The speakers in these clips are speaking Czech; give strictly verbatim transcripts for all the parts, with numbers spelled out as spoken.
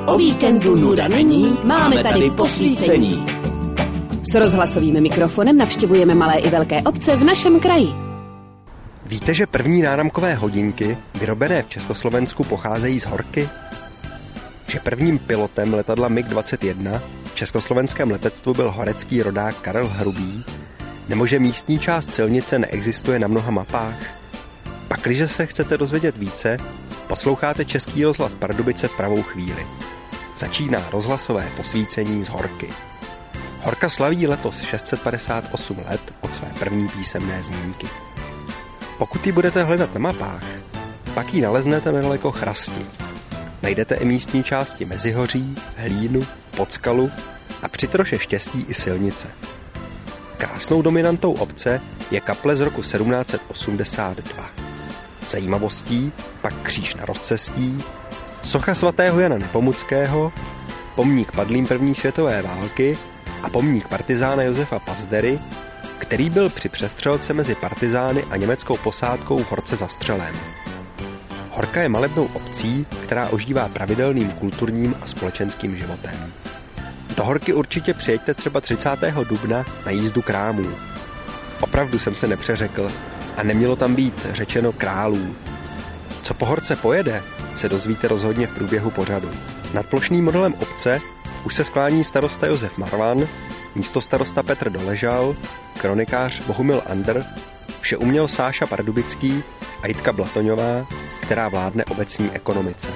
O víkendu nuda není, máme tady posvícení. S rozhlasovým mikrofonem navštěvujeme malé i velké obce v našem kraji. Víte, že první náramkové hodinky, vyrobené v Československu, pocházejí z Horky? Že prvním pilotem letadla mig dvacet jedna v československém letectvu byl horecký rodák Karel Hrubý? Nebo že místní část silnice neexistuje na mnoha mapách? Pakliže se chcete dozvědět více, posloucháte Český rozhlas Pardubice v pravou chvíli. Začíná rozhlasové posvícení z Horky. Horka slaví letos šest set padesát osm let od své první písemné zmínky. Pokud ji budete hledat na mapách, pak ji naleznete nedaleko Chrasti. Najdete i místní části Mezihoří, Hlínu, Podskalu a při troše štěstí i silnice. Krásnou dominantou obce je kaple z roku sedmnáct set osmdesát dva. Zajímavostí pak kříž na rozcestí, socha svatého Jana Nepomuckého, pomník padlým první světové války a pomník partizána Josefa Pazdery, který byl při přestřelce mezi partizány a německou posádkou v Horce zastřelen. Horka je malebnou obcí, která ožívá pravidelným kulturním a společenským životem. Do Horky určitě přijeďte třeba třicátého dubna na jízdu krámů. Opravdu jsem se nepřeřekl a nemělo tam být řečeno králů. Co po Horce pojede, se dozvíte rozhodně v průběhu pořadu. Nad plošným modelem obce už se sklání starosta Josef Marvan, místostarosta Petr Doležal, kronikář Bohumil Andr, vše uměl Sáša Pardubický a Jitka Blatoňová, která vládne obecní ekonomice.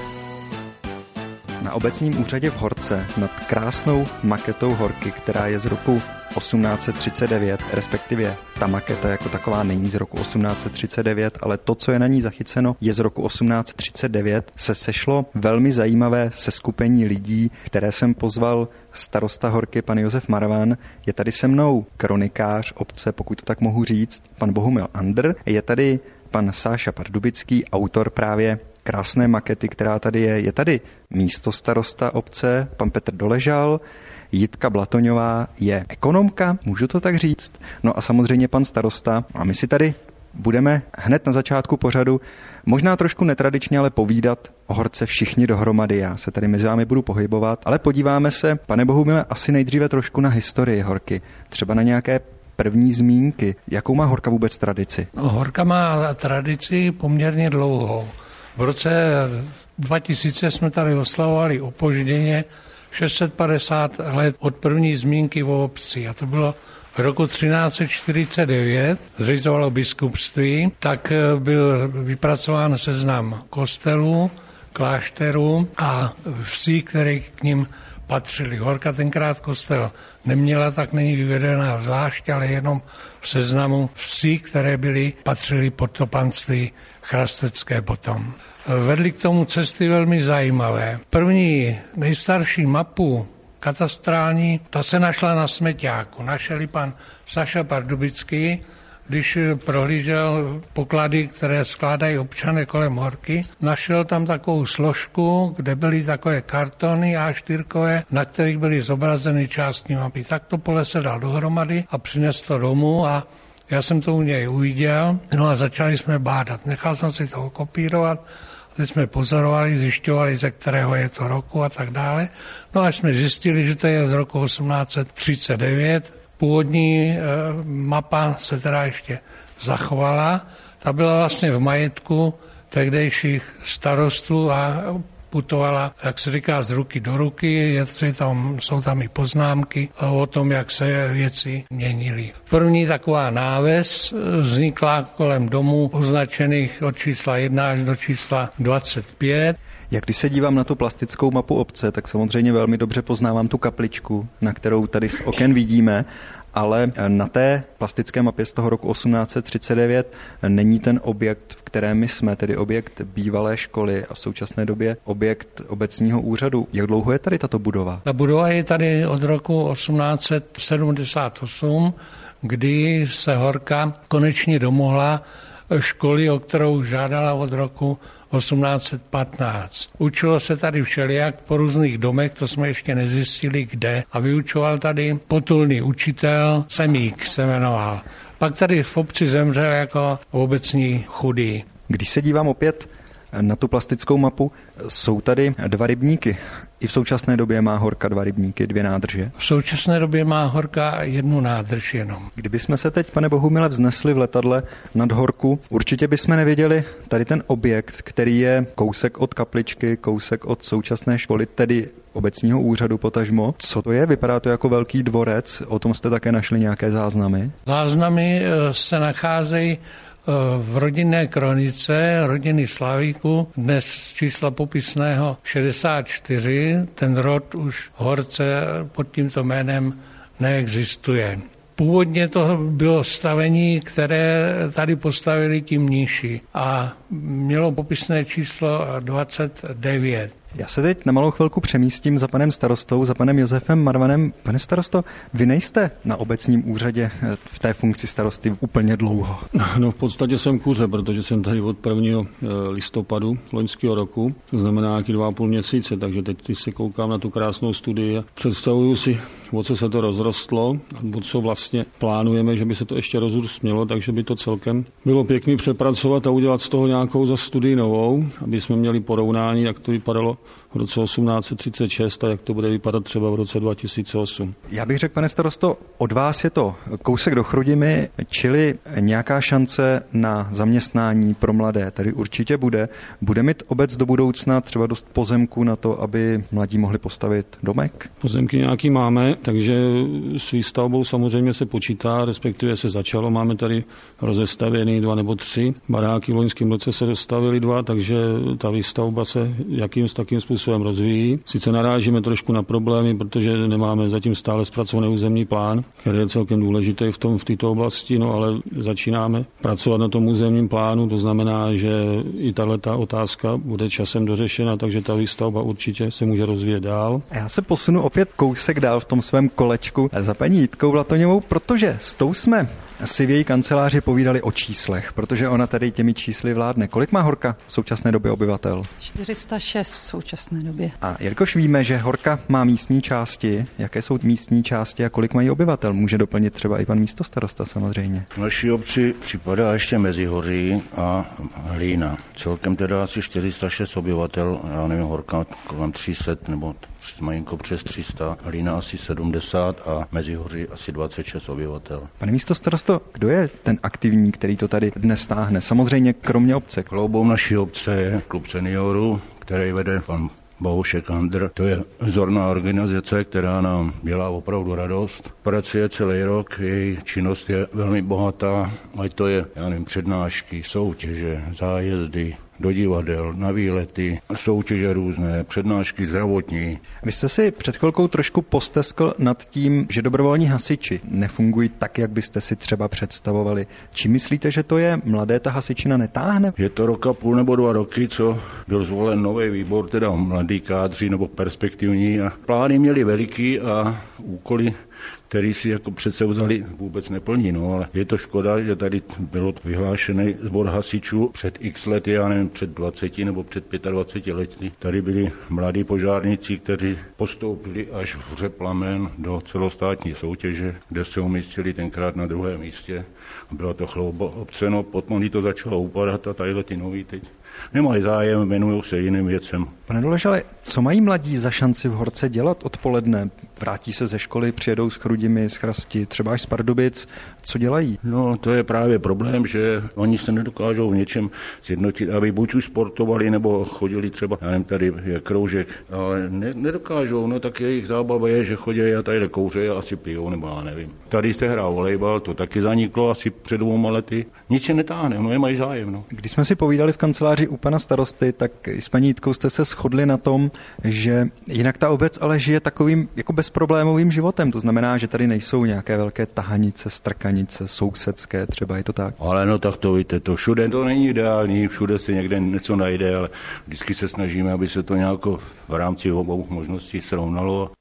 Na obecním úřadě v Horce nad krásnou maketou Horky, která je z roku osmnáct set třicet devět, respektive ta maketa jako taková není z roku osmnáct set třicet devět, ale to, co je na ní zachyceno, je z roku osmnáct set třicet devět, se sešlo velmi zajímavé seskupení lidí, které jsem pozval starosta Horky, pan Josef Marvan. Je tady se mnou kronikář obce, pokud to tak mohu říct, pan Bohumil Andr. Je tady pan Sáša Pardubický, autor právě krásné makety, která tady je. Je tady místostarosta obce, pan Petr Doležal, Jitka Blatoňová je ekonomka, můžu to tak říct? No a samozřejmě pan starosta. A my si tady budeme hned na začátku pořadu možná trošku netradičně, ale povídat o Horce všichni dohromady. Já se tady mezi vámi budu pohybovat, ale podíváme se, pane Bohumile, asi nejdříve trošku na historii Horky. Třeba na nějaké první zmínky. Jakou má Horka vůbec tradici? No, Horka má tradici poměrně dlouhou. V roce dva tisíce jsme tady oslavovali opožděně šest set padesát let od první zmínky o obci. A to bylo v roku třináct set čtyřicet devět, zřizovalo biskupství, tak byl vypracován seznam kostelů, klášterů a vsi, které k ním patřili. Horka tenkrát kostel neměla, tak není vyvedená zvlášť, ale jenom v seznamu vsi, které byly, patřily pod to panství chrastecké potom. Vedly k tomu cesty velmi zajímavé. První nejstarší mapu katastrální, ta se našla na Smeťáku. Našel ji pan Saša Pardubický, když prohlížel poklady, které skládají občané kolem Horky. Našel tam takovou složku, kde byly takové kartony á čtyřkové, na kterých byly zobrazeny částní mapy. Tak to pole se dal dohromady a přines to domů a já jsem to u něj uviděl, no a začali jsme bádat. Nechal jsem si to kopírovat, a teď jsme pozorovali, zjišťovali, ze kterého je to roku a tak dále. No až jsme zjistili, že to je z roku osmnáct set třicet devět. Původní e, mapa se teda ještě zachovala. Ta byla vlastně v majetku tehdejších starostů a putovala, jak se říká, z ruky do ruky, je tam, jsou tam i poznámky o tom, jak se věci měnily. První taková náves vznikla kolem domů označených od čísla jedna až do čísla dvacet pět. Jak když se dívám na tu plastickou mapu obce, tak samozřejmě velmi dobře poznávám tu kapličku, na kterou tady z oken vidíme, ale na té plastické mapě z toho roku osmnáct set třicet devět není ten objekt, v kterém my jsme, tedy objekt bývalé školy a v současné době objekt obecního úřadu. Jak dlouho je tady tato budova? Ta budova je tady od roku osmnáct set sedmdesát osm, kdy se Horka konečně domohla školy, o kterou žádala od roku osmnáct set patnáct. Učilo se tady všelijak po různých domech, to jsme ještě nezjistili kde, a vyučoval tady potulný učitel, Semík se jmenoval. Pak tady v obci zemřel jako obecní chudý. Když se dívám opět na tu plastickou mapu, jsou tady dva rybníky. I v současné době má Horka dva rybníky, dvě nádrže? V současné době má Horka jednu nádrž jenom. Kdybychom se teď, pane Bohumile, vznesli v letadle nad Horku, určitě bychom nevěděli tady ten objekt, který je kousek od kapličky, kousek od současné školy, tedy obecního úřadu potažmo. Co to je? Vypadá to jako velký dvorec, o tom jste také našli nějaké záznamy? Záznamy se nacházejí v rodinné kronice rodiny Slavíku, dnes čísla popisného šedesát čtyři, ten rod už v Horce pod tímto jménem neexistuje. Původně to bylo stavení, které tady postavili ti mniši a mělo popisné číslo dvacet devět. Já se teď na malou chvilku přemístím za panem starostou, za panem Josefem Marvanem. Pane starosto, vy nejste na obecním úřadě v té funkci starosty úplně dlouho. No v podstatě jsem kuře, protože jsem tady od prvního listopadu loňského roku, to znamená nějaký dva a půl měsíce, takže teď se koukám na tu krásnou studii a představuju si, o co se to rozrostlo a o co vlastně plánujeme, že by se to ještě rozrůst mělo, takže by to celkem bylo pěkný přepracovat a udělat z toho nějakou za studii novou, aby jsme měli porovnání, jak to vypadalo v roce osmnáct set třicet šest a jak to bude vypadat třeba v roce dva tisíce osm. Já bych řekl, pane starosto, od vás je to kousek do Chrudimi, čili nějaká šance na zaměstnání pro mladé tady určitě bude. Bude mít obec do budoucna třeba dost pozemků na to, aby mladí mohli postavit domek? Pozemky nějaký máme, takže s výstavbou samozřejmě se počítá, respektive se začalo. Máme tady rozestavěný dva nebo tři baráky, v loňském roce se dostavili dva, takže ta výstavba se jakým takým způsobem rozvíjí. Sice narážíme trošku na problémy, protože nemáme zatím stále zpracovaný územní plán, který je celkem důležitý v tom v této oblasti, no ale začínáme pracovat na tom územním plánu, to znamená, že i tato otázka bude časem dořešena, takže ta výstavba určitě se může rozvíjet dál. A já se posunu opět kousek dál v tom svém kolečku za paní Jitkou Vlatoňovou, protože s tou jsme si v její kanceláři povídali o číslech, protože ona tady těmi čísly vládne. Kolik má Horka v současné době obyvatel? čtyři sta šest v současné době. A jelikož víme, že Horka má místní části, jaké jsou místní části a kolik mají obyvatel? Může doplnit třeba i pan místostarosta samozřejmě. V naší obci připadá ještě Mezihoří a Hlína. Celkem teda asi čtyři sta šest obyvatel, já nevím, Horka kolem tři sta nebo malinko přes tři sta, Hlína asi sedmdesát a Mezihoří asi dvacet šest obyvatel. Pane místostarosto, kdo je ten aktivní, který to tady dnes táhne? Samozřejmě kromě obce. Kloubou naší obce je klub seniorů, který vede pan Bohušek Andr. To je vzorná organizace, která nám dělá opravdu radost. Pracuje celý rok, její činnost je velmi bohatá, ať to je, já nevím, přednášky, soutěže, zájezdy do divadel, na výlety, soutěže různé, přednášky zdravotní. Vy jste si před chvilkou trošku posteskl nad tím, že dobrovolní hasiči nefungují tak, jak byste si třeba představovali. Či myslíte, že to je mladé, ta hasičina netáhne? Je to rok a půl nebo dva roky, co byl zvolen nový výbor, teda mladý kádři nebo perspektivní a plány měli veliký a úkoly, který si jako přece vzali, vůbec neplní, no, ale je to škoda, že tady bylo vyhlášený sbor hasičů před x lety, já nevím, před dvaceti nebo před dvaceti pěti lety. Tady byli mladí požárníci, kteří postoupili až v hře Plamen do celostátní soutěže, kde se umístili tenkrát na druhém místě. Bylo to Chloubo obce, no, potom to začalo upadat a tady ty noví teď nemají zájem, věnují se jiným věcem. Pane Doležale, co mají mladí za šanci v Horce dělat odpoledne? Vrátí se ze školy, přijedou s Chrudimi, z Chrasti, třeba až z Pardubic. Co dělají? No, to je právě problém, že oni se nedokážou v něčem sjednotit, aby buď už sportovali, nebo chodili třeba, já nevím, tady je kroužek, ale ne, nedokážou, no tak jejich zábava je, že chodí a tady kouře a asi pijou, nebo já nevím. Tady se hrál volejbal, to taky zaniklo asi před dvouma lety. Nic se netáhne, no nemají zájem, no. Když jsme si povídali v kanceláři u pana starosty, tak s paní Jitkou jste se shodli na tom, že jinak ta obec ale žije takovým jako bezproblémovým životem. To znamená, že tady nejsou nějaké velké tahanice, strkanice, sousedské, třeba je to tak. Ale no tak to víte, to všude to není ideální, všude se někde něco najde, ale vždycky se snažíme, aby se to nějak v rámci obou možností srovnalo.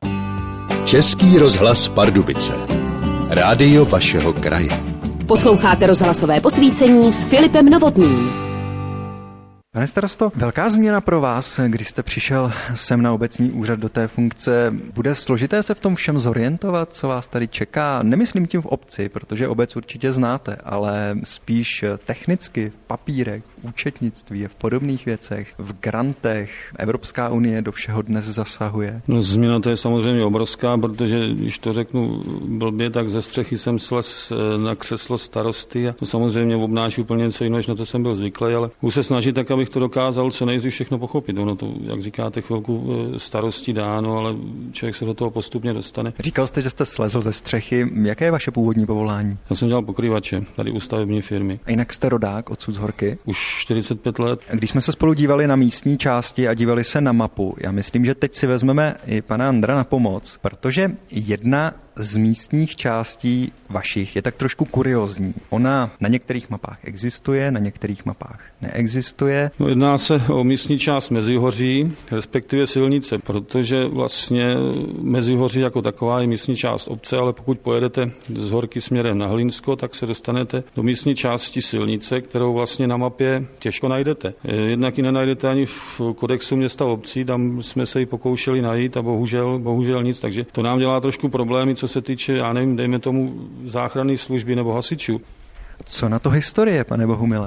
Český rozhlas Pardubice. Rádio vašeho kraje. Posloucháte rozhlasové posvícení s Filipem Novotným. Pane starosto, velká změna pro vás, když jste přišel sem na obecní úřad do té funkce. Bude složité se v tom všem zorientovat, co vás tady čeká? Nemyslím tím v obci, protože obec určitě znáte, ale spíš technicky, v papírech, v účetnictví, v podobných věcech, v grantech. Evropská unie do všeho dnes zasahuje. No, změna to je samozřejmě obrovská, protože když to řeknu blbě, tak ze střechy jsem slez na křeslo starosty a to samozřejmě obnáší úplně něco jiného, než na to jsem byl zvyklý, ale už se snažit tak, abych to dokázal co nejdřív všechno pochopit. Ono to, jak říkáte, chvilku starostí dáno, ale člověk se do toho postupně dostane. Říkal jste, že jste slezl ze střechy. Jaké je vaše původní povolání? Já jsem dělal pokrývače tady u stavební firmy. A jinak jste rodák odsud z Horky? Už čtyřicet pět let. Když jsme se spolu dívali na místní části a dívali se na mapu, já myslím, že teď si vezmeme i pana Andra na pomoc, protože jedna z místních částí vašich je tak trošku kuriózní. Ona na některých mapách existuje, na některých mapách neexistuje. No, jedná se o místní část Mezihoří, respektive silnice, protože vlastně Mezihoří jako taková je místní část obce, ale pokud pojedete z Horky směrem na Hlínsko, tak se dostanete do místní části silnice, kterou vlastně na mapě těžko najdete. Jednak ji nenajdete ani v kodexu města obcí, tam jsme se ji pokoušeli najít a bohužel, bohužel nic, takže to nám dělá trošku problémy, co se týče, já nevím, dejme tomu záchranné služby nebo hasičů. Co na to historie, pane Bohumile?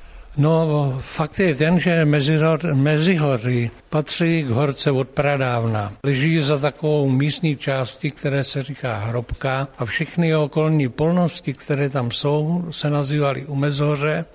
No, fakt je ten, že Mezihoří patří k Horce od pradávna. Leží za takovou místní částí, které se říká Hrobka a všechny okolní polnosti, které tam jsou, se nazývaly u Mezhoře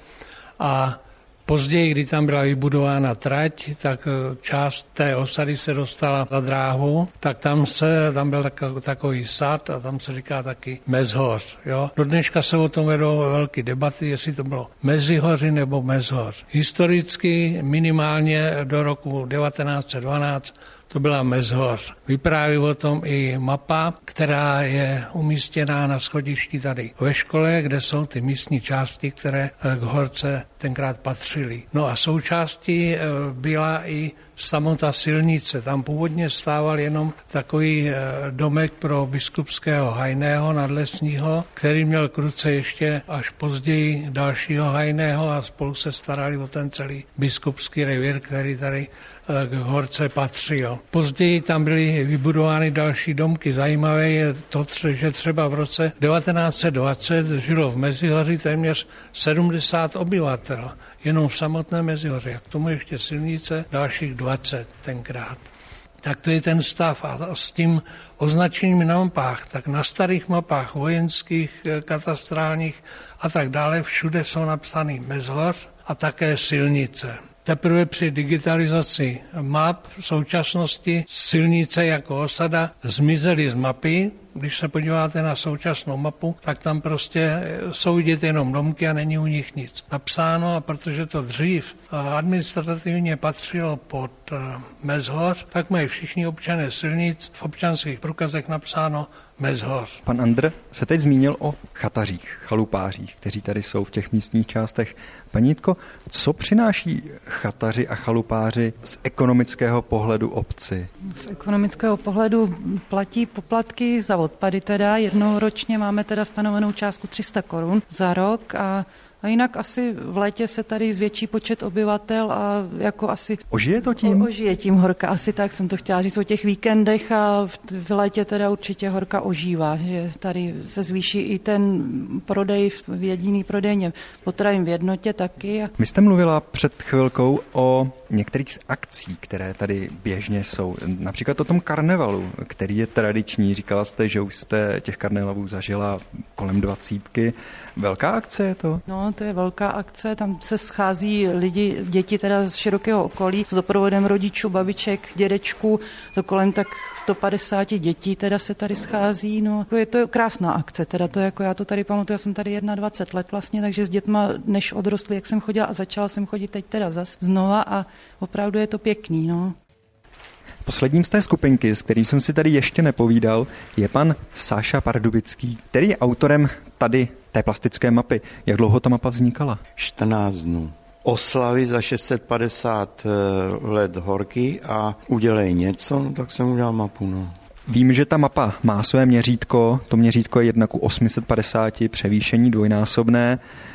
a později, kdy tam byla vybudována trať, tak část té osady se dostala na dráhu, tak tam se, tam byl takový sad a tam se říká taky Mezhoř. Jo? Do dneška se o tom vedou velké debaty, jestli to bylo Mezihoři nebo Mezhoř. Historicky minimálně do roku devatenáct set dvanáct to byla Mezhoř. Vypráví o tom i mapa, která je umístěná na schodišti tady ve škole, kde jsou ty místní části, které k Horce tenkrát patřily. No a součástí byla i samotná silnice. Tam původně stával jenom takový domek pro biskupského hajného nadlesního, který měl k ruce ještě až později dalšího hajného a spolu se starali o ten celý biskupský revír, který tady k Horce patřil. Později tam byly vybudovány další domky. Zajímavé je to, že třeba v roce devatenáct set dvacet žilo v Mezihoří téměř sedmdesát obyvatel, jenom v samotné Mezihoří. A k tomu ještě silnice dalších dvacet tenkrát. Tak to je ten stav. A s tím označením na mapách, tak na starých mapách vojenských, katastrálních a tak dále, všude jsou napsaný Mezhoř a také silnice. Teprve při digitalizaci map v současnosti silnice jako osada zmizely z mapy. Když se podíváte na současnou mapu, tak tam prostě jsou vidět jenom domky a není u nich nic napsáno. A protože to dřív administrativně patřilo pod Mezhoř, tak mají všichni občané silnic v občanských průkazech napsáno Mezhoř. Pan Andr se teď zmínil o chatařích, chalupářích, kteří tady jsou v těch místních částech. Paní Jitko, co přináší chataři a chalupáři z ekonomického pohledu obci? Z ekonomického pohledu platí poplatky za odpady teda. Jednou ročně máme teda stanovenou částku tři sta korun za rok a A jinak asi v létě se tady zvětší počet obyvatel a jako asi... Ožije to tím? O, ožije tím Horka, asi tak jsem to chtěla říct o těch víkendech a v, v létě teda určitě Horka ožívá, že tady se zvýší i ten prodej v jediný prodejně potravin v jednotě taky. Vy jste mluvila před chvilkou o některých z akcí, které tady běžně jsou. Například o tom karnevalu, který je tradiční. Říkala jste, že už jste těch karnevalů zažila kolem dvacítky. Velká akce je to? No, to je velká akce, tam se schází lidi, děti teda z širokého okolí, s doprovodem rodičů, babiček, dědečků, to kolem tak sto padesát dětí teda se tady schází, no, je to krásná akce, teda to jako já to tady pamatuju, já jsem tady dvacet jedna let vlastně, takže s dětma, než odrostli, jak jsem chodila a začala jsem chodit teď teda zas znova a opravdu je to pěkný, no. Posledním z té skupinky, s kterým jsem si tady ještě nepovídal, je pan Sáša Pardubický, který je autorem tady té plastické mapy. Jak dlouho ta mapa vznikala? čtrnáct dnů. Oslavy za šest set padesát let Horky a udělej něco, no tak jsem udělal mapu, no. Vím, že ta mapa má své měřítko, to měřítko je jedna ku osmi set padesáti, převýšení dvojnásobné.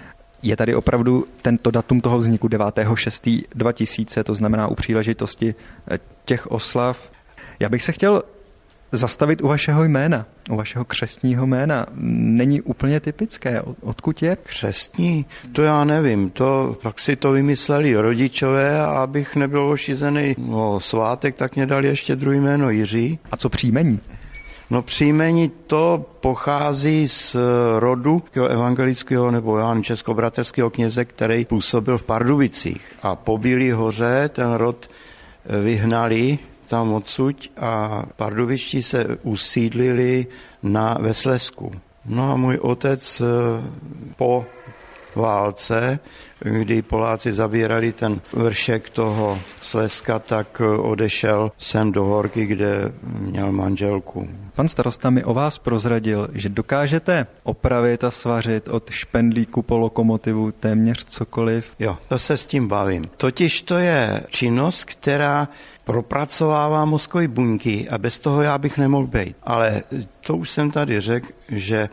Je tady opravdu tento datum toho vzniku devátého šestého dva tisíce, to znamená u příležitosti těch oslav. Já bych se chtěl zastavit u vašeho jména, u vašeho křestního jména. Není úplně typické. Odkud je? Křestní? To já nevím. To, pak si to vymysleli rodičové a abych nebyl ošizený o svátek, tak mě dali ještě druhý jméno Jiří. A co příjmení? No příjmení to pochází z rodu evangelického nebo Jan českobratrského kněze, který působil v Pardubicích. A po Bílé hoře ten rod vyhnali tam odsud a pardubičtí se usídlili na ve Slezsku. No a můj otec po válce, kdy Poláci zabírali ten vršek toho Slezska, tak odešel sem do Horky, kde měl manželku. Pan starosta mi o vás prozradil, že dokážete opravit a svařit od špendlíku po lokomotivu téměř cokoliv. Jo, to se s tím bavím. Totiž to je činnost, která propracovává mozkové buňky a bez toho já bych nemohl být. Ale to už jsem tady řekl, že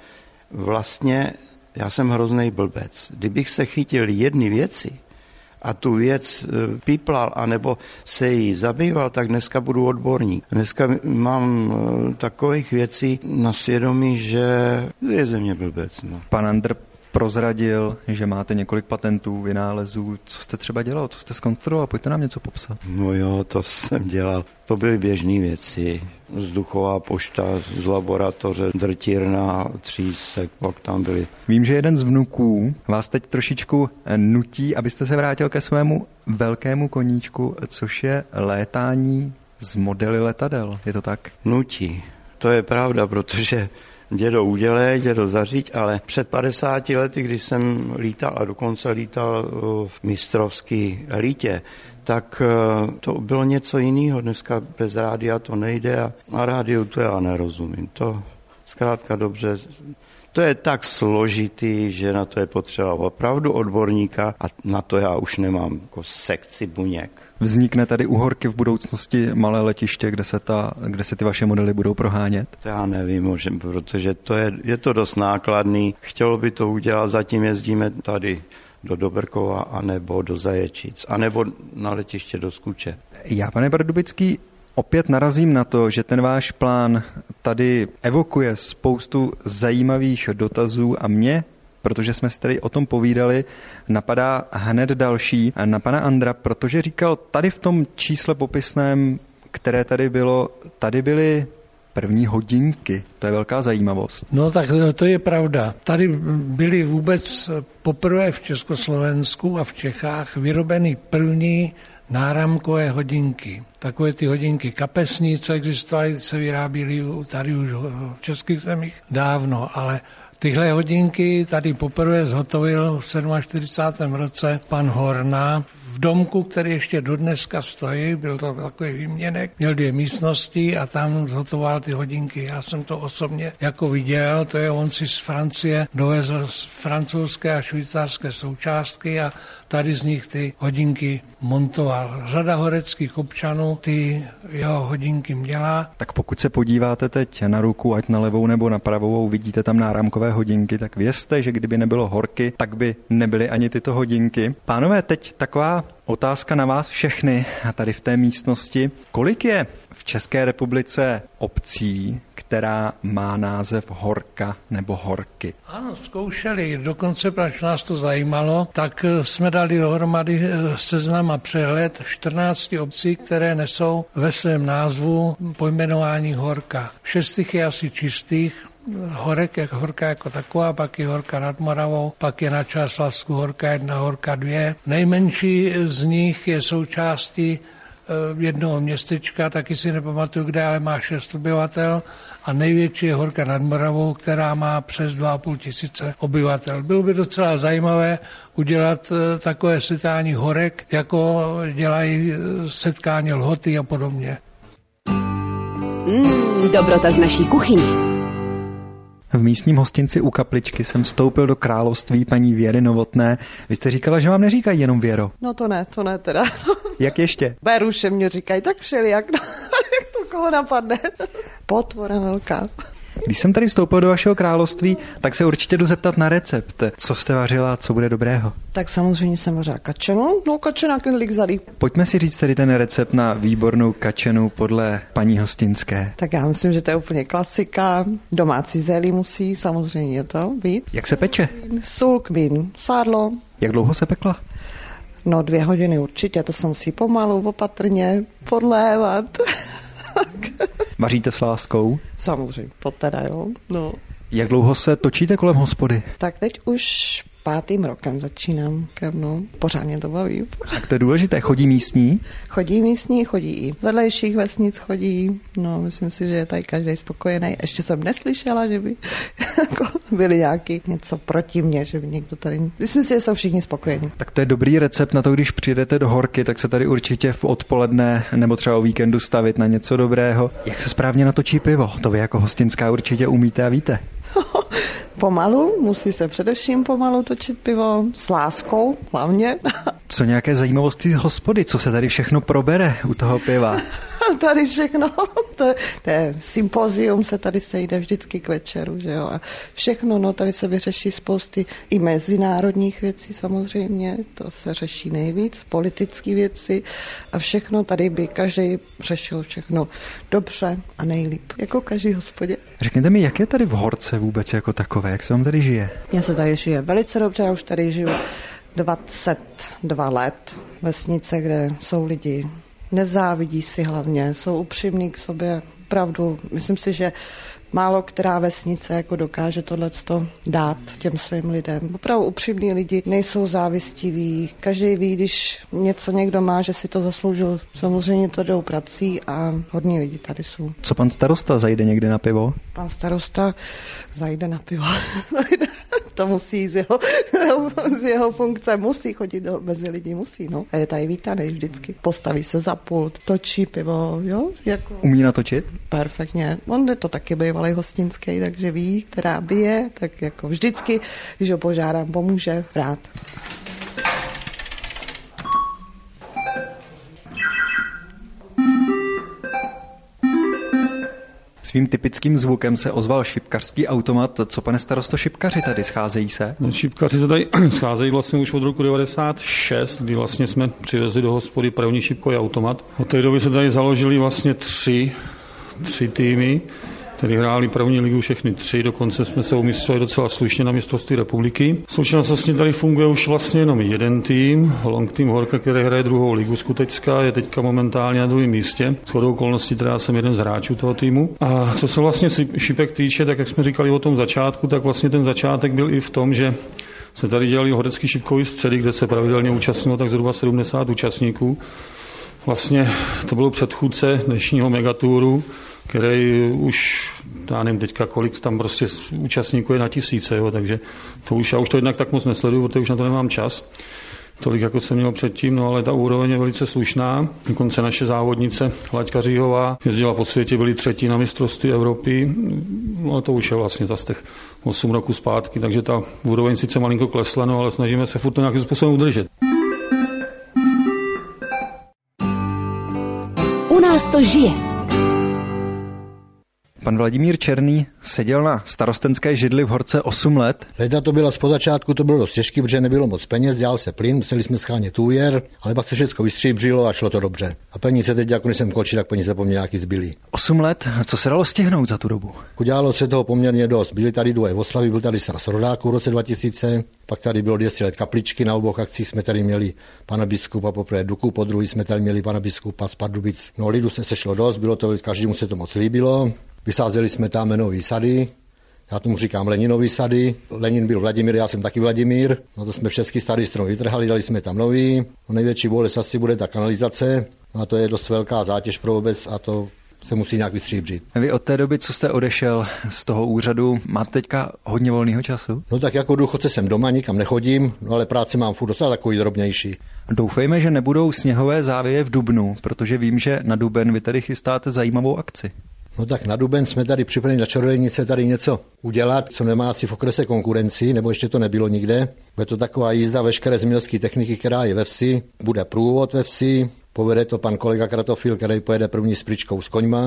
vlastně já jsem hroznej blbec. Kdybych se chytil jedny věci a tu věc píplal, anebo se jí zabýval, tak dneska budu odborník. Dneska mám takových věcí na svědomí, že je ze mě blbec. No. Pan Andr prozradil, že máte několik patentů, vynálezů. Co jste třeba dělal? Co jste zkonstruoval? Pojďte nám něco popsat. No jo, to jsem dělal. To byly běžné věci. Vzduchová pošta z laboratoře, drtírna, třísek, pak tam byly. Vím, že jeden z vnuků vás teď trošičku nutí, abyste se vrátil ke svému velkému koníčku, což je létání z modely letadel. Je to tak? Nutí. To je pravda, protože dědo udělej, dědo zařiď, ale před padesáti lety, když jsem lítal a dokonce lítal v mistrovský elitě, tak to bylo něco jiného. Dneska bez rádia to nejde a na rádiu to já nerozumím. To zkrátka dobře, to je tak složitý, že na to je potřeba opravdu odborníka a na to já už nemám jako sekci buněk. Vznikne tady u Horky v budoucnosti malé letiště, kde se, ta, kde se ty vaše modely budou prohánět? To já nevím, možná, protože to je, je to dost nákladný. Chtělo by to udělat, zatím jezdíme tady do Dobrkova, anebo do Zaječic, anebo na letiště do Skuče. Já, pane Pardubický, opět narazím na to, že ten váš plán tady evokuje spoustu zajímavých dotazů a mě, protože jsme si tady o tom povídali, napadá hned další na pana Andra, protože říkal, tady v tom čísle popisném, které tady bylo, tady byly první hodinky. To je velká zajímavost. No tak to je pravda. Tady byly vůbec poprvé v Československu a v Čechách vyrobeny první náramkové hodinky. Takové ty hodinky kapesní, co existovaly, se vyráběly tady už v českých zemích dávno, ale tyhle hodinky tady poprvé zhotovil v čtyřicátém sedmém roce pan Horna v domku, který ještě dodneska stojí, byl to takový výměnek, měl dvě místnosti a tam zhotoval ty hodinky. Já jsem to osobně jako viděl, to je on si z Francie dovezl francouzské a švýcarské součástky a tady z nich ty hodinky montoval. Řada horeckých občanů ty jeho hodinky měla. Tak pokud se podíváte teď na ruku, ať na levou nebo na pravou, vidíte tam náramkové hodinky, tak vězte, že kdyby nebylo Horky, tak by nebyly ani tyto hodinky. Pánové, teď taková otázka na vás všechny a tady v té místnosti. Kolik je v České republice obcí, která má název Horka nebo Horky? Ano, zkoušeli. Dokonce, proč nás to zajímalo, tak jsme dali dohromady seznam a přehled čtrnácti obcí, které nesou ve svém názvu pojmenování Horka. Šestých je asi čistých, Horek, jak Horka jako taková, pak je Horka nad Moravou, pak je na Čáslavsku Horka jedna, Horka dvě. Nejmenší z nich je součástí jednoho městečka, taky si nepamatuju kde, ale má šest obyvatel a největší je Horka nad Moravou, která má přes dva a půl tisíce obyvatel. Bylo by docela zajímavé udělat takové setkání horek, jako dělají setkání Lhoty a podobně. Mm, dobrota z naší kuchyně. V místním hostinci u kapličky jsem vstoupil do království paní Věry Novotné. Vy jste říkala, že vám neříkají jenom Věro. No to ne, to ne teda. Jak ještě? Beruše mě říkají, tak všelijak, no, jak to koho napadne. Potvora velká. Když jsem tady vstoupil do vašeho království, tak se určitě jdu zeptat na recept. Co jste vařila, co bude dobrého? Tak samozřejmě jsem vařila kačenu, no kačena knedlík zalí. Pojďme si říct tady ten recept na výbornou kačenu podle paní Hostinské. Tak já myslím, že to je úplně klasika. Domácí zelí musí samozřejmě to být. Jak se peče? Sůl, kmín, sádlo. Jak dlouho se pekla? No dvě hodiny určitě, to se musí pomalu, opatrně podlévat. Vaříte s láskou? Samozřejmě, to teda jo. No. Jak dlouho se točíte kolem hospody? Tak teď už pátým rokem začínám, no, pořád mě to baví. Tak to je důležité, chodí místní? Chodí místní, chodí i vedlejších vesnic chodí, no, myslím si, že je tady každý spokojený. Ještě jsem neslyšela, že by jako byli nějaký něco proti mně, že by někdo tady, myslím si, že jsou všichni spokojení. Tak to je dobrý recept na to, když přijedete do Horky, tak se tady určitě v odpoledne nebo třeba o víkendu stavit na něco dobrého. Jak se správně natočí pivo? To vy jako Hostinská určitě umíte a víte. Pomalu, musí se především pomalu točit pivo, s láskou hlavně. Co nějaké zajímavosti z hospody, co se tady všechno probere u toho piva? Tady všechno, to, to je sympozium, se tady sejde vždycky k večeru, že jo, a všechno, no tady se vyřeší spousty i mezinárodních věcí samozřejmě, to se řeší nejvíc, politické věci a všechno, tady by každý řešil všechno dobře a nejlíp, jako každý hospodě. Řekněte mi, jak je tady v Horce vůbec jako takové, jak se vám tady žije? Mně se tady žije velice dobře, já už tady žiju dvacet dva let, vesnice, kde jsou lidi, nezávidí si hlavně, jsou upřímní k sobě, opravdu, myslím si, že málo která vesnice jako dokáže tohleto dát těm svým lidem. Opravdu upřímní lidi nejsou závistiví, každý ví, když něco někdo má, že si to zasloužil, samozřejmě to jdou prací a hodní lidi tady jsou. Co pan starosta, zajde někde na pivo? Pan starosta zajde na pivo. To musí z jeho, z jeho funkce, musí chodit do, mezi lidi, musí, no. A je tady vítaný vždycky. Postaví se za pult, točí pivo, jo. Jako... Umí natočit? Perfektně. On je to taky bývalý hostinský, takže ví, která bije, tak jako vždycky, když ho požádám, pomůže rád. Svým typickým zvukem se ozval šipkařský automat. Co, pane starosto, šipkaři tady scházejí se? No, šipkaři se tady scházejí vlastně už od roku devadesát šest, kdy vlastně jsme přivezli do hospody první šipkový automat. Od té doby se tady založili vlastně tři, tři týmy, které hráli první ligu všechny tři, dokonce jsme se umístili docela slušně na mistrovství republiky. V současnosti tady funguje už vlastně jenom jeden tým, Long Team Horka, který hraje druhou ligu skutecká, je teďka momentálně na druhém místě. Shodou okolností teda jsem jeden z hráčů toho týmu. A co se vlastně šipek týče, tak jak jsme říkali o tom začátku, tak vlastně ten začátek byl i v tom, že se tady dělali horecký šipkový středy, kde se pravidelně účastnilo tak zhruba sedmdesát účastníků. Vlastně to bylo předchůdce dnešního megaturu, který už, já nevím teďka, kolik tam prostě účastníků je na tisíce, jo, takže to už, já už to jednak tak moc nesleduju, protože už na to nemám čas, tolik jako jsem měl předtím, no ale ta úroveň je velice slušná. Dokonce naše závodnice Laďka Říhová jezdila po světě, byli třetí na mistrovství Evropy, no to už je vlastně zase těch osm roků zpátky, takže ta úroveň sice malinko klesla, no ale snažíme se furt to nějakým způsobem udržet. U nás to žije. Pan Vladimír Černý seděl na starostenské židli v Horce osm let. Leda to byla zpočátku, to bylo dost těžké, protože nebylo moc peněz, dělal se plyn, museli jsme schánět úvěr, ale pak se všechno vystříbřilo a šlo to dobře. A peníze teď, jako když jsem končil, tak peníze po mně nějaký zbyly. osm let, co se dalo stihnout za tu dobu? Udělalo se toho poměrně dost. Byly tady dvoje oslavy, byl tady sraz rodáků v roce dva tisíce, pak tady bylo dvě stě let kapličky, na obou akcích jsme tady měli pana biskupa poprvé Duku, po druhý jsme tady měli pana biskupa z Pardubic. No lidu se sešlo dost, bylo to, každému se to moc líbilo. Vysázeli jsme tam jmenové sady, já tomu říkám Leninový sady. Lenin byl Vladimír, já jsem taky Vladimír. No to jsme všechny starý stromy vytrhali, dali jsme tam nový. No největší bolest asi bude ta kanalizace. No a to je dost velká zátěž pro obec a to se musí nějak vystříbřit. Vy od té doby, co jste odešel z toho úřadu, máte teďka hodně volného času? No tak jako důchodce jsem doma, nikam nechodím, no ale práce mám furt docela takový drobnější. Doufejme, že nebudou sněhové závěje v dubnu, protože vím, že na duben vy tady chystáte zajímavou akci. No tak na duben jsme tady připraveni na Čarodějnice tady něco udělat, co nemá asi v okrese konkurenci, nebo ještě to nebylo nikde. Bude to taková jízda veškeré zemědělské techniky, která je ve vsi, bude průvod ve vsi, povede to pan kolega Kratofil, který pojede první s pryčkou s koňma.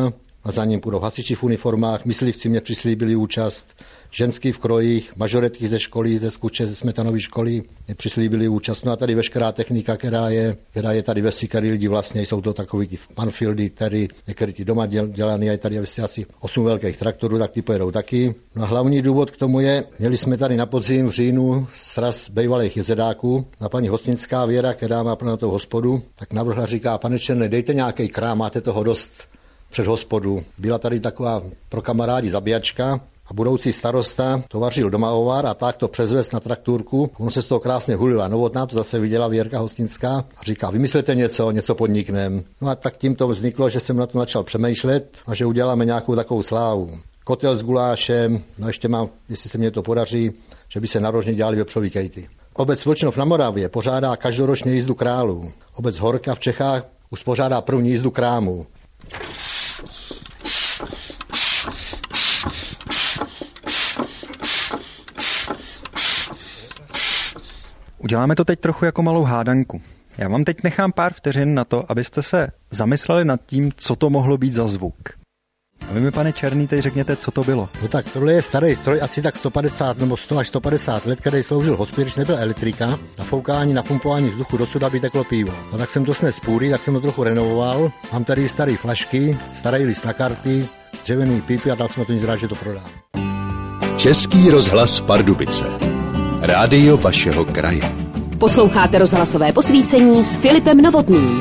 a za ním půjdou hasiči v uniformách, myslivci mě přislíbili účast, ženský v krojích, mažoretky ze školy, ze Skuče, ze Smetanové školy mě přislíbili účast. No a tady veškerá technika, která je, která je tady ve Sikary lidi vlastně, jsou to takový ty Manfieldy, tady některý ty doma dělaný, je tady asi osm velkých traktorů, tak ty pojedou taky. No a hlavní důvod k tomu je, měli jsme tady na podzim v říjnu sraz bývalých jezedáků, na paní Hostnická Věra, která má na tou hospodu, tak navrhla, říká, pane Černý, dejte nějaký krám, máte toho dost před hospodu. Byla tady taková pro kamarádi zabíjačka a budoucí starosta to vařil doma ovar a tak to přezvez na traktůrku. On se z toho krásně hulila. Novotná to zase viděla Věrka Hostnická a říká, vymyslete něco, něco podniknem. No a tak tím to vzniklo, že jsem na to začal přemýšlet a že uděláme nějakou takovou slávu. Kotel s gulášem, no ještě mám, jestli se mě to podaří, že by se narožně dělali vepřový kejty. Obec Vlčnov na Moravě pořádá každoročně jízdu králů. Obec Horka v Čechách uspořádá první jízdu krámů. Uděláme to teď trochu jako malou hádanku. Já vám teď nechám pár vteřin na to, abyste se zamysleli nad tím, co to mohlo být za zvuk. A vy mi, pane Černý, teď řekněte, co to bylo. No tak tohle je starý stroj, asi tak sto padesát nebo sto až sto padesát let, který sloužil hospodě, když nebyl elektrika, na foukání, na pumpování vzduchu dosud, aby teklo pivo. No tak jsem to snes z půdy, tak jsem to trochu renovoval. Mám tady staré flašky, starý list na karty, dřevěný pípy a dal jsem to nic rád, že to prodám. Český rozhlas Pardubice. Rádio vašeho kraje. Posloucháte rozhlasové posvícení s Filipem Novotným.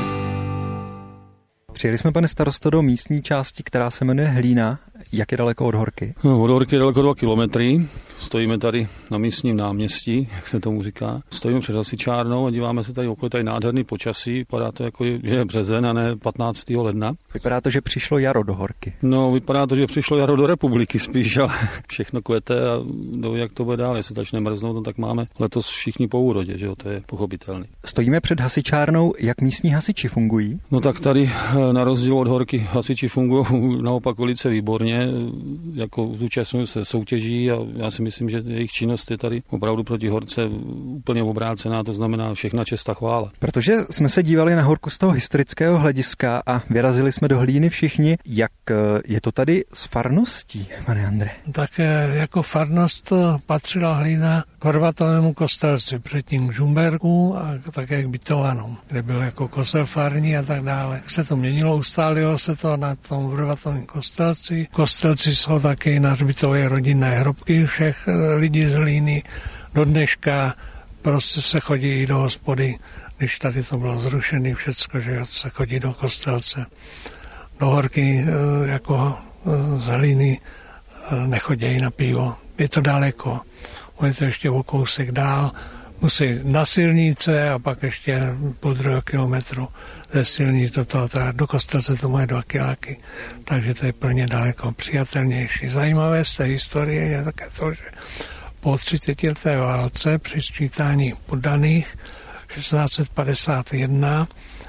Přijeli jsme, pane starosto, do místní části, která se jmenuje Hlína. Jak je daleko od Horky? No, od Horky je daleko dva kilometry. Stojíme tady na místním náměstí, jak se tomu říká. Stojíme před hasičárnou a díváme se tady okolo, tady nádherný počasí. Vypadá to jako, že je březen a ne patnáctého ledna. Vypadá to, že přišlo jaro do Horky. No, vypadá to, že přišlo jaro do republiky spíš, ale všechno kvete a do, jak to bude dál. Jestli začne mrznout, no, tak máme letos všichni po úrodě, že jo, to je pochopitelný. Stojíme před hasičárnou, jak místní hasiči fungují? No tak tady na rozdíl od Horky hasiči fungují naopak velice výborně, jako zúčastňují se soutěží a já si myslím, že jejich činnost je tady opravdu proti Horce úplně obrácená, to znamená všechna čest a chvála. Protože jsme se dívali na Horku z toho historického hlediska a vyrazili jsme do Hlíny všichni, jak je to tady s farností, pane Andre? Tak jako farnost patřila Hlína k Horvatovému kostelci, předtím k Žumberku a také k Bytovanům, kde byl jako kostel farní a tak dále. Jak se to měnilo, ustálilo se to na tom Horvatovém kostelci. Kostelci jsou taky na hřbitové rodinné hrobky všech lidí z Hlíny. Do dneška prostě se chodí do hospody, když tady to bylo zrušené všecko, že se chodí do kostelce. Do Horky jako z Hlíny nechodí na pivo. Je to daleko. Je to ještě o kousek dál. Musí na silnice a pak ještě po druhého kilometru ze silnic do toho, teda do Kostelce to mají dva kiláky. Takže to je pro ně daleko přijatelnější. Zajímavé z té historie je také to, že po třicetileté válce při sčítání poddaných šestnáct set padesát jedna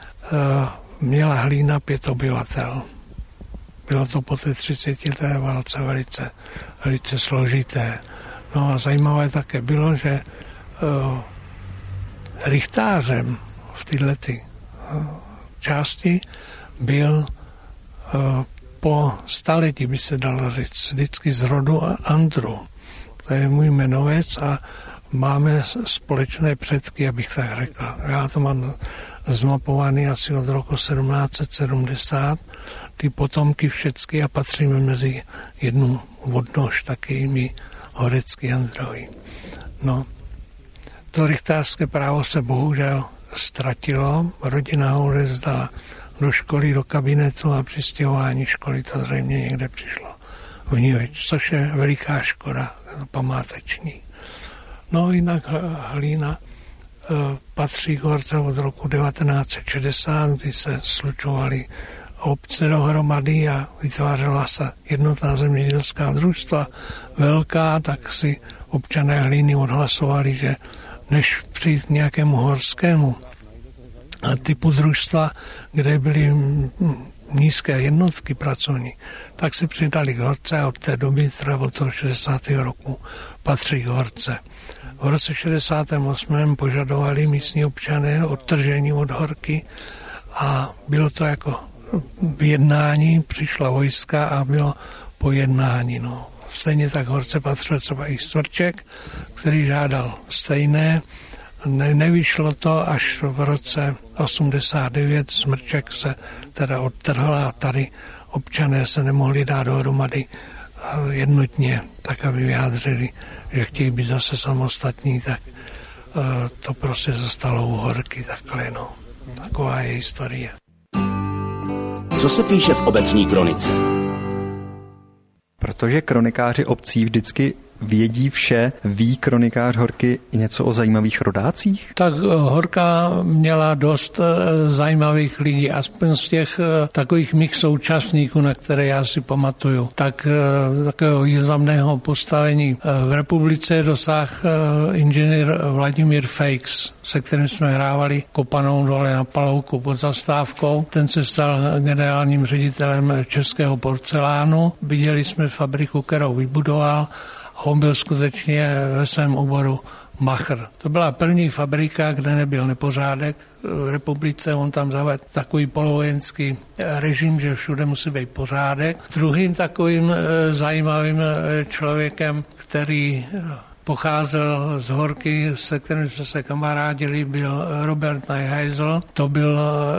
měla Hlína pět obyvatel. Bylo to po té třicetileté válce velice, velice složité. No a zajímavé také bylo, že uh, rychtářem v této uh, části byl uh, po staletí, by se dalo říct, vždycky z rodu Andru. To je můj jmenovec a máme společné předky, abych tak řekl. Já to mám zmapovaný asi od roku sedmnáct set sedmdesát, ty potomky všechny a patříme mezi jednu odnož, taky my Horecký Androvi. No, to rychtářské právo se bohužel ztratilo. Rodina ho zdala do školy, do kabinetu a při stěhování školy to zřejmě někde přišlo v Níveč, což je veliká škoda, památeční. No jinak Hlína e, patří k Horce od roku devatenáct set šedesát, kdy se slučovaly obce dohromady a vytvářela se jednotná zemědělská družstva velká, tak si občané Hlíny odhlasovali, že než přijít k nějakému horskému typu družstva, kde byly nízké jednotky pracovní, tak se přidali k Horce a od té doby, teda od toho šedesátého roku, patří k Horce. V roce šedesátém osmém požadovali místní občané odtržení od Horky a bylo to jako jednání, přišla vojska a bylo po jednání. No. Stejně tak horce patřil třeba i Stvrček, který žádal stejné. Ne, nevyšlo to, až v roce osmdesát devět Smrček se teda odtrhl a tady občané se nemohli dát dohromady jednotně, tak aby vyjádřili, že chtějí být zase samostatní, tak to prostě zastalo u Horky takhle, no. Taková je historie. Co se píše v obecní kronice? Protože kronikáři obcí vždycky vědí vše, ví kronikář Horky něco o zajímavých rodácích? Tak Horka měla dost zajímavých lidí, aspoň z těch takových mých současníků, na které já si pamatuju. Tak takového významného postavení v republice dosáhl inženýr Vladimír Fejks, se kterým jsme hrávali Kopanou dole na Palouku pod zastávkou. Ten se stal generálním ředitelem českého porcelánu. Viděli jsme fabriku, kterou vybudoval. On byl skutečně ve svém oboru machr. To byla první fabrika, kde nebyl nepořádek v republice. On tam zavedl takový polovojenský režim, že všude musí být pořádek. Druhým takovým zajímavým člověkem, který pocházel z Horky, se kterým jsme se kamarádili, byl Robert Neuheisel. To byl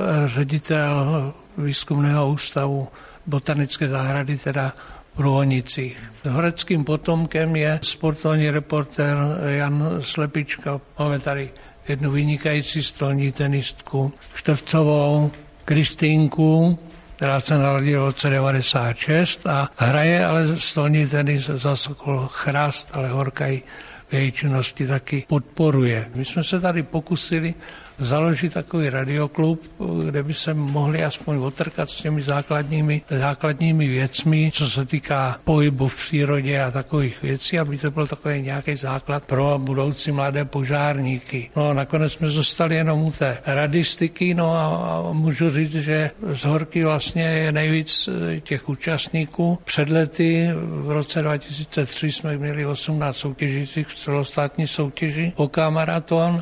ředitel výzkumného ústavu botanické zahrady, teda v Ruhonicích. Horeckým potomkem je sportovní reportér Jan Slepička. Máme tady jednu vynikající stolní tenistku Števcovou, Kristýnku, která se narodila v roce devadesát šest a hraje ale stolní tenis za Sokol Chrast, ale Horka ji v její činnosti taky podporuje. My jsme se tady pokusili založit takový radioklub, kde by se mohli aspoň otrkat s těmi základními, základními věcmi, co se týká pohybu v přírodě a takových věcí, aby to byl takový nějaký základ pro budoucí mladé požárníky. No a nakonec jsme zostali jenom u té radistiky, no a můžu říct, že z Horky vlastně je nejvíc těch účastníků. Před lety v roce dva tisíce tři jsme měli osmnáct soutěžících v celostátní soutěži Oka maraton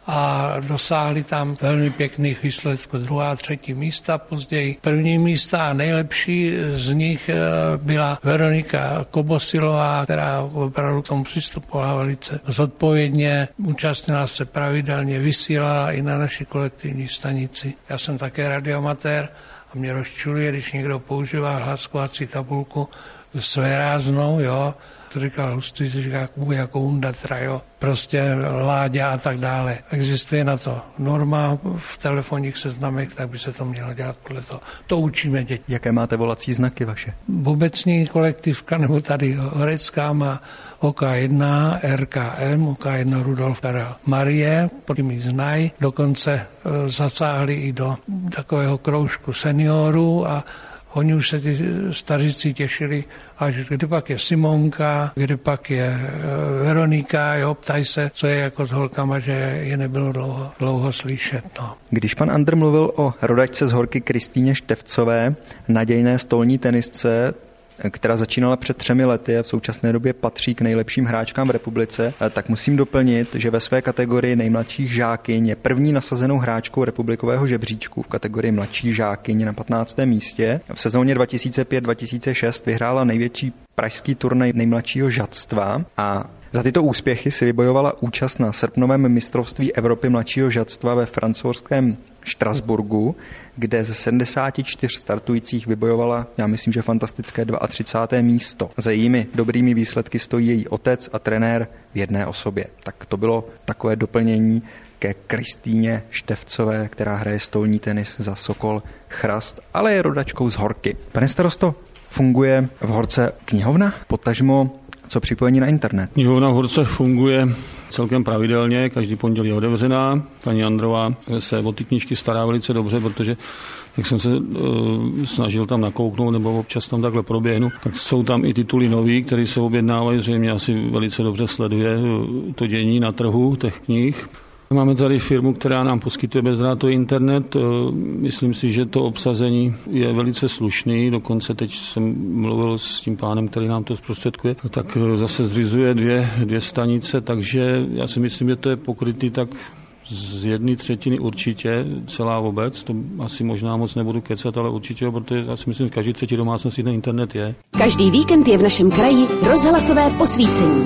a dosáhli tam velmi pěkných výsledků. Druhá, třetí místa, později první místa a nejlepší z nich byla Veronika Kobosilová, která opravdu k tomu přistupovala velice zodpovědně, účastnila se pravidelně, vysílala i na naší kolektivní stanici. Já jsem také radioamatér a mě rozčuluje, když někdo používá hlaskovací tabulku svéráznou, jo, to říkal hustý, říká jako Undatra, jo, prostě Láďa a tak dále. Existuje na to norma v telefonních seznamech, tak by se to mělo dělat podle toho. To učíme děti. Jaké máte volací znaky vaše? Obecní kolektivka, nebo tady Horecká má O K jedna, R K M, O K jedna Rudolf Karel Marie, potom ji znají, dokonce zasáhli i do takového kroužku seniorů a oni už se ty staříci těšili, až kdy pak je Simonka, kdy pak je Veronika, jo, ptají se, co je jako s holkama, že je nebylo dlouho, dlouho slyšet. No. Když pan Andr mluvil o rodačce z Horky Kristýně Števcové, nadějné stolní tenistce, která začínala před třemi lety a v současné době patří k nejlepším hráčkám v republice, tak musím doplnit, že ve své kategorii nejmladších žákyň je první nasazenou hráčkou republikového žebříčku v kategorii mladší žákyň na patnáctém místě. V sezóně dva tisíce pět dva tisíce šest vyhrála největší pražský turnaj nejmladšího žadstva a za tyto úspěchy si vybojovala účast na srpnovém mistrovství Evropy mladšího žadstva ve francouzském Štrasburgu, kde ze sedmdesáti čtyř startujících vybojovala, já myslím, že fantastické třicáté druhé místo. Za jejími dobrými výsledky stojí její otec a trenér v jedné osobě. Tak to bylo takové doplnění ke Kristýně Števcové, která hraje stolní tenis za Sokol Chrast, ale je rodačkou z Horky. Pane starosto, funguje v Horce knihovna? Potažmo co připojení na internet? Knihovna v Horce funguje celkem pravidelně, každý pondělí je otevřená. Paní Andrová se o ty knížky stará velice dobře, protože jak jsem se e, snažil tam nakouknout nebo občas tam takhle proběhnu, tak jsou tam i tituly nový, které se objednávají, zřejmě asi velice dobře sleduje to dění na trhu těch knih. Máme tady firmu, která nám poskytuje bezdrátový internet. Myslím si, že to obsazení je velice slušný. Dokonce teď jsem mluvil s tím pánem, který nám to zprostředkuje. Tak zase zřizuje dvě, dvě stanice, takže já si myslím, že to je pokrytý tak Z jedné třetiny určitě celá obec, to asi možná moc nebudu kecat, ale určitě, protože já si myslím, že každý třetí domácnosti na internet je. Každý víkend je v našem kraji rozhlasové posvícení.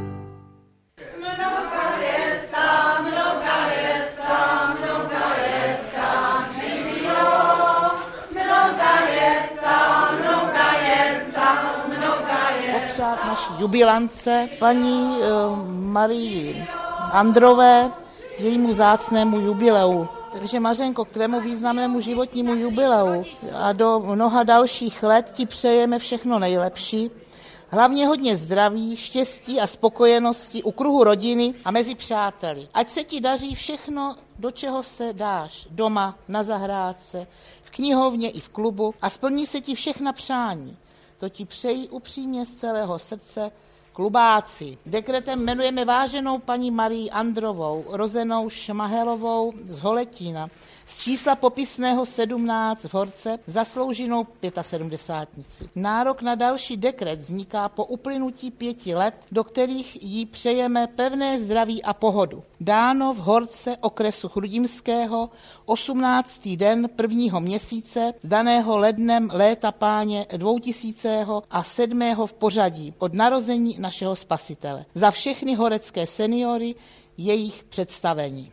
Popřát naší jubilance paní uh, Marii Andrové, jejímu vzácnému jubileu. Takže Mařenko, k tvému významnému životnímu jubileu a do mnoha dalších let ti přejeme všechno nejlepší. Hlavně hodně zdraví, štěstí a spokojenosti u kruhu rodiny a mezi přáteli. Ať se ti daří všechno, do čeho se dáš. Doma, na zahrádce, v knihovně i v klubu a splní se ti všechna přání. To ti přeji upřímně z celého srdce klubáci. Dekretem jmenujeme váženou paní Marii Androvou, rozenou Šmahelovou z Holetína, z čísla popisného sedmnáct v Horce, zaslouženou sedmdesátnici. Nárok na další dekret vzniká po uplynutí pěti let, do kterých jí přejeme pevné zdraví a pohodu. Dáno v Horce okresu Chrudimského osmnáctý den prvního měsíce, daného lednem léta páně dvoutisícého a sedmého v pořadí od narození našeho spasitele. Za všechny horecké seniory jejich představení.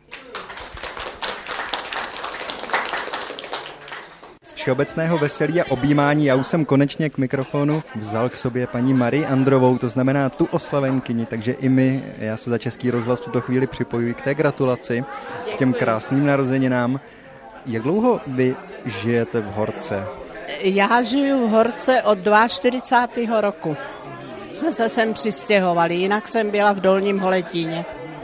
Z všeobecného veselí a objímání já už jsem konečně k mikrofonu vzal k sobě paní Marii Androvou, to znamená tu oslavenkyni, takže i my, já se za Český rozhlas v tuto chvíli připojuji k té gratulaci, k těm krásným narozeninám. Jak dlouho vy žijete v Horce? Já žiju v Horce od čtyřicátého druhého roku. Jsme se sem přistěhovali, jinak jsem byla v Dolním Holetíně.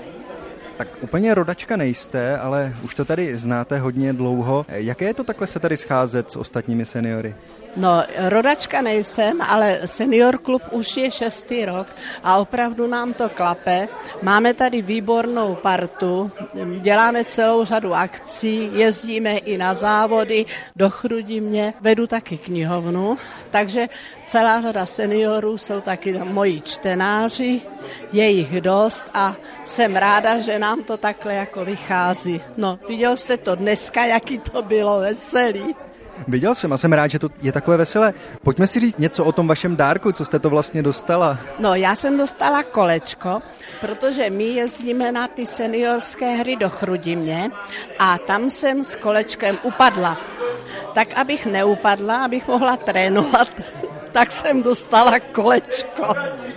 Tak úplně rodačka nejste, ale už to tady znáte hodně dlouho. Jaké je to takhle se tady scházet s ostatními seniory? No, rodačka nejsem, ale senior klub už je šestý rok a opravdu nám to klape. Máme tady výbornou partu, děláme celou řadu akcí, jezdíme i na závody, do Chrudimě, vedu taky knihovnu, takže celá řada seniorů jsou taky moji čtenáři, je jich dost a jsem ráda, že nám to takhle jako vychází. No, viděl jste to dneska, jaký to bylo veselý. Viděl jsem a jsem rád, že to je takové veselé. Pojďme si říct něco o tom vašem dárku, co jste to vlastně dostala. No, já jsem dostala kolečko, protože my jezdíme na ty seniorské hry do Chrudimě a tam jsem s kolečkem upadla. Tak abych neupadla, abych mohla trénovat, tak jsem dostala kolečko.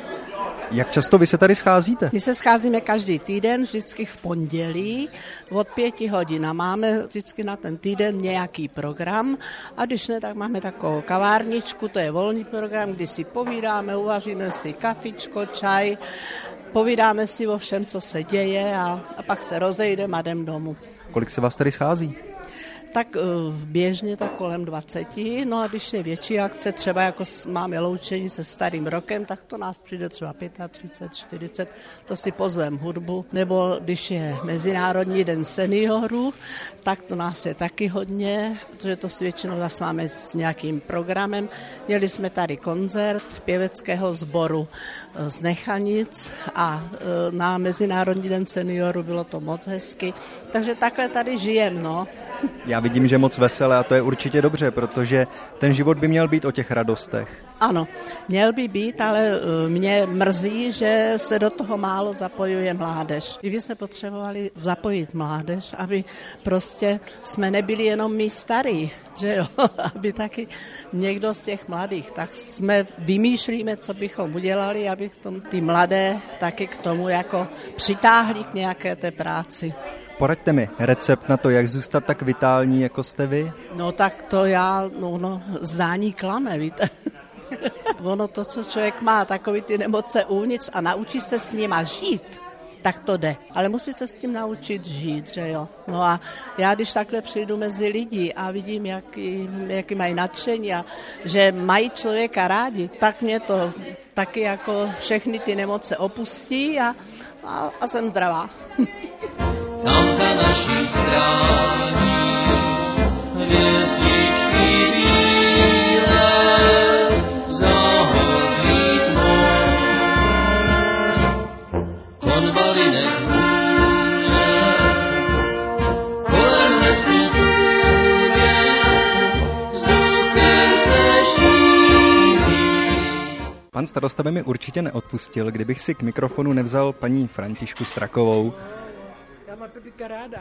Jak často vy se tady scházíte? My se scházíme každý týden, vždycky v pondělí od pěti hodin a máme vždycky na ten týden nějaký program a když ne, tak máme takovou kavárničku, to je volný program, kdy si povídáme, uvaříme si kafičko, čaj, povídáme si o všem, co se děje a, a pak se rozejdeme a jdem domů. Kolik se vás tady schází? Tak běžně tak kolem dvaceti, no a když je větší akce, třeba jako máme loučení se starým rokem, tak to nás přijde třeba třicet pět, čtyřicet, to si pozvem hudbu, nebo když je Mezinárodní den seniorů, tak to nás je taky hodně, protože to si většinou zase máme s nějakým programem. Měli jsme tady koncert pěveckého sboru z Nechanic a na Mezinárodní den seniorů bylo to moc hezky, takže takhle tady žijem, no. Já vidím, že moc veselé a to je určitě dobře, protože ten život by měl být o těch radostech. Ano, měl by být, ale mě mrzí, že se do toho málo zapojuje mládež. I bychom potřebovali zapojit mládež, aby prostě jsme nebyli jenom my starí, že jo, aby taky někdo z těch mladých, tak jsme vymýšlíme, co bychom udělali, aby ty mladé taky k tomu jako přitáhli k nějaké té práci. Poraďte mi recept na to, jak zůstat tak vitální, jako jste vy? No tak to já, no, no zání klame, víte. Ono to, co člověk má, takový ty nemoce uvnitř a naučí se s nima žít, tak to jde. Ale musí se s tím naučit žít, že jo. No a já, když takhle přijdu mezi lidi a vidím, jaký, jaký mají nadšení a že mají člověka rádi, tak mě to taky jako všechny ty nemoce opustí a, a, a jsem zdravá. Tam za naší strání hvězdičky bílé zahoří tmou. Konvalinek hůže Pan starosta by mi určitě neodpustil, kdybych si k mikrofonu nevzal paní Františku Strakovou. Já mám Pepika ráda.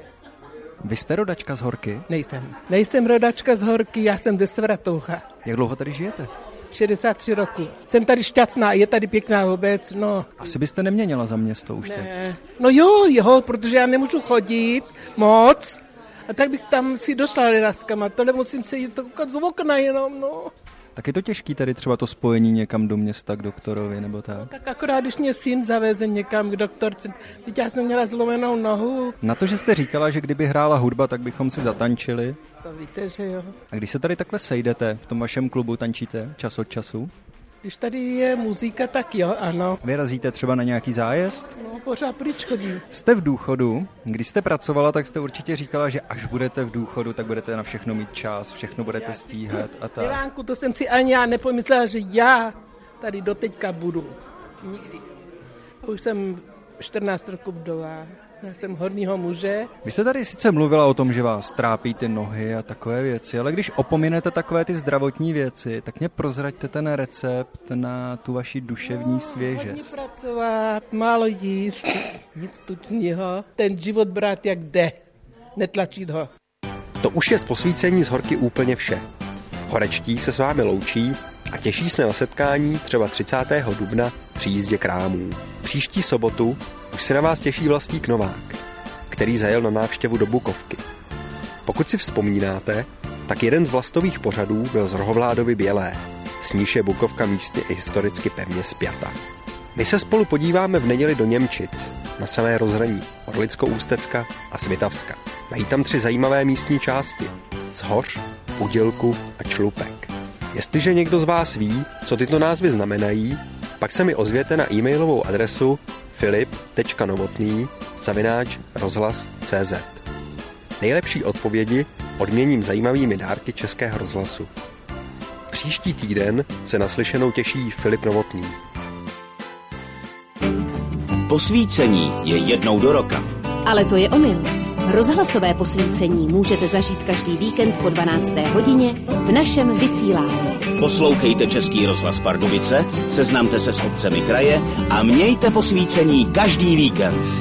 Vy jste rodačka z Horky? Nejsem. Nejsem rodačka z Horky, já jsem ze Svatoucha. Jak dlouho tady žijete? šedesát tři roku. Jsem tady šťastná, je tady pěkná obec, no. Asi byste neměnila za město už ne. teď. No jo, jo, protože já nemůžu chodit moc. A tak bych tam si došla líraskama, tohle musím se jít koukat z okna jenom, no. Tak je to těžký tady třeba to spojení někam do města k doktorovi, nebo tak? Tak akorát, když mě syn zaveze někam k doktorce, teď já jsem měla zlomenou nohu. Na to, že jste říkala, že kdyby hrála hudba, tak bychom si zatančili. To víte, že jo. A když se tady takhle sejdete, v tom vašem klubu tančíte čas od času? Když tady je muzika, tak jo, ano. Vyrazíte třeba na nějaký zájezd? No, pořád pryč chodím. Jste v důchodu. Když jste pracovala, tak jste určitě říkala, že až budete v důchodu, tak budete na všechno mít čas, všechno budete stíhat a tak. Iránku, to jsem si ani já nepomyslela, že já tady doteďka budu. Nikdy. Už jsem čtrnáct roků vdová. Já jsem hodnýho muže. Vy jste tady sice mluvila o tom, že vás trápí ty nohy a takové věci, ale když opominete takové ty zdravotní věci, tak mě prozraďte ten recept na tu vaši duševní svěžest. Hodně pracovat, málo jíst, nic tučního, ten život brát jak jde, netlačit ho. To už je z posvícení z Horky úplně vše. Horečtí se s vámi loučí a těší se na setkání třeba třicátého dubna při jízdě krámů. Příští sobotu už se na vás těší Vlastík Novák, který zajel na návštěvu do Bukovky. Pokud si vzpomínáte, tak jeden z Vlastových pořadů byl z Rohovládovy Bělé, s níž je Bukovka místně i historicky pevně spjata. My se spolu podíváme v neděli do Němčic, na samé rozhraní Orlicko-Ústecka a Svitavska. Mají tam tři zajímavé místní části: Zhoř, Udělku a Člupek. Jestliže někdo z vás ví, co tyto názvy znamenají, pak se mi ozvěte na e-mailovou adresu filip tečka novotný zavináč rozhlas tečka cé zet. Nejlepší odpovědi odměním zajímavými dárky Českého rozhlasu. Příští týden se naslyšenou těší Filip Novotný. Posvícení je jednou do roka. Ale to je omyl. Rozhlasové posvícení můžete zažít každý víkend po dvanácté hodině v našem vysílání. Poslouchejte Český rozhlas Pardubice, seznamte se s obcemi kraje a mějte posvícení každý víkend.